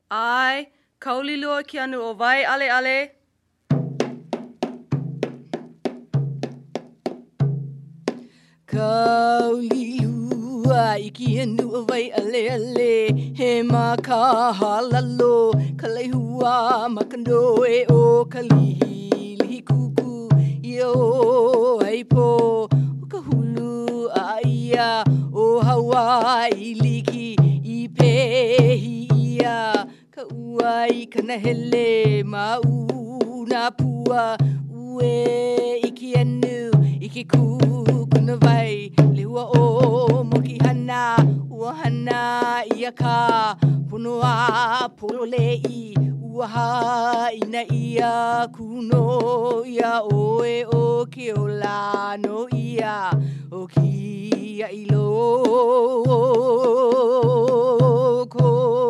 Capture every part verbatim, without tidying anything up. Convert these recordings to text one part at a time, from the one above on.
Ai, kaulilua ki anu o vai ale ale. Kaulilua iki anu o vai ale ale. He makahalalo, kalehua makandoe o kalihi lihi kuku. Ia o aipo, o kahulu aia o Hawaii liki i pehi ia. Ka uai kana hele mauna pua ue iki anu iki kukuna vai lewa o moki hana ua hana ia ka punoa polei ua haina ia kuno ia oe o ke ola no ia o kia iloko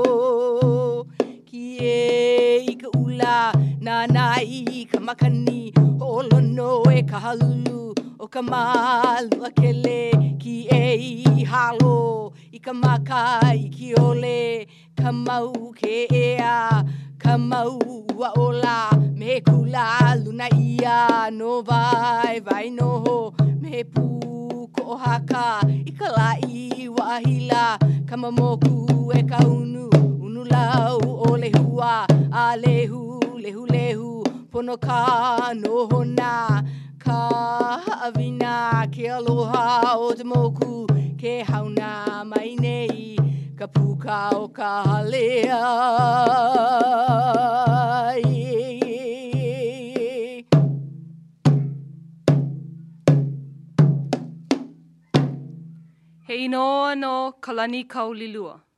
kie i ka ula na nai ka makani holono e ka halulu o ka malu a kele ki e i halo i ka maka i ki ole ka mau ke ea ka mau ua ola me kula luna ia no vai vai noho me pu ko haka i ka lai wa hila ka mamoku e ka unu unu lau o lehua a lehu lehu lehu pono ka noho na ka avina ke aloha o te moku ke hauna mai nei ka puka o ka halea He inoa no kalani kaulilua.